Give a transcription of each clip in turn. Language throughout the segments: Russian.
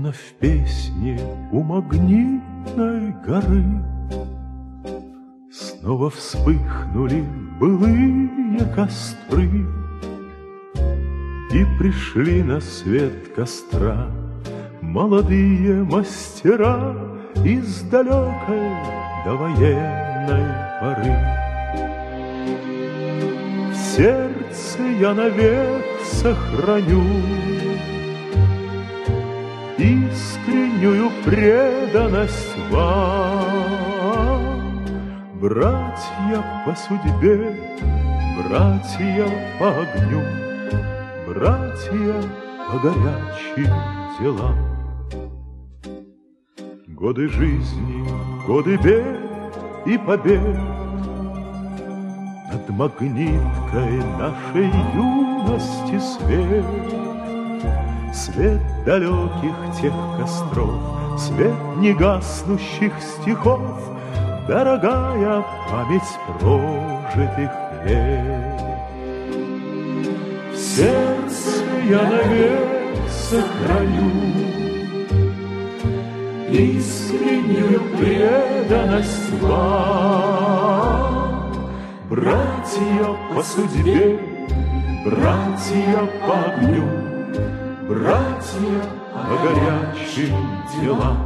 словно в песне у магнитной горы, снова вспыхнули былые костры, и пришли на свет костра молодые мастера из далекой довоенной поры. В сердце я навек сохраню искреннюю преданность вам, братья по судьбе, братья по огню, братья по горячим делам. Годы жизни, годы бед и побед, над магниткой нашей юности свет, свет далеких тех костров, свет негаснущих стихов, дорогая память прожитых лет. В сердце я навек сохраню искреннюю преданность вам, братья по судьбе, братья по огню, братья по горячим делам.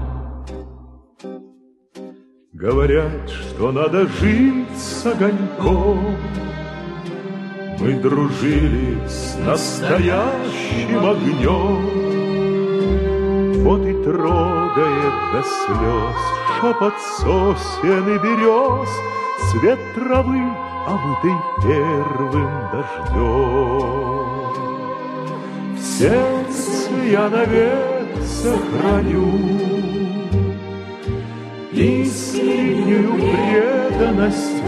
Говорят, что надо жить с огоньком. Мы дружили с настоящим огнем. Вот и трогает до слез шепот сосен и берез, цвет травы, омытый первым дождем. В сердце я навек сохраню искреннюю преданность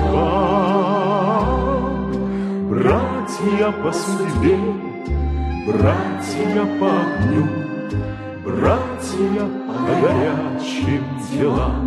вам, братья по судьбе, братья по огню, братья по горячим делам.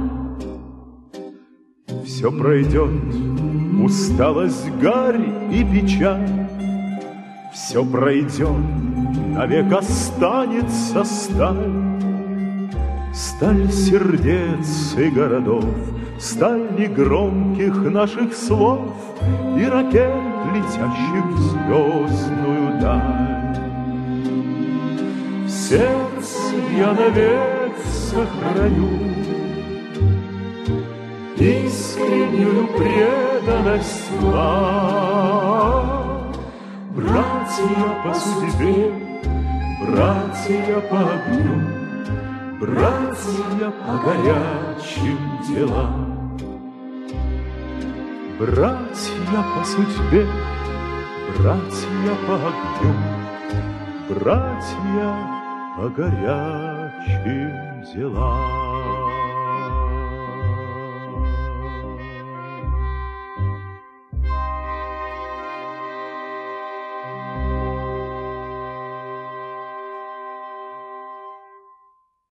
Все пройдет, усталость, гарь и печаль, все пройдет, навек останется сталь. Сталь сердец и городов, сталь негромких наших слов и ракет, летящих в звездную даль. В сердце я навек сохраню искреннюю преданность вам, братья по судьбе, братья по огню, братья по горячим делам. Братья по судьбе, братья по огню, братья по горячим делам.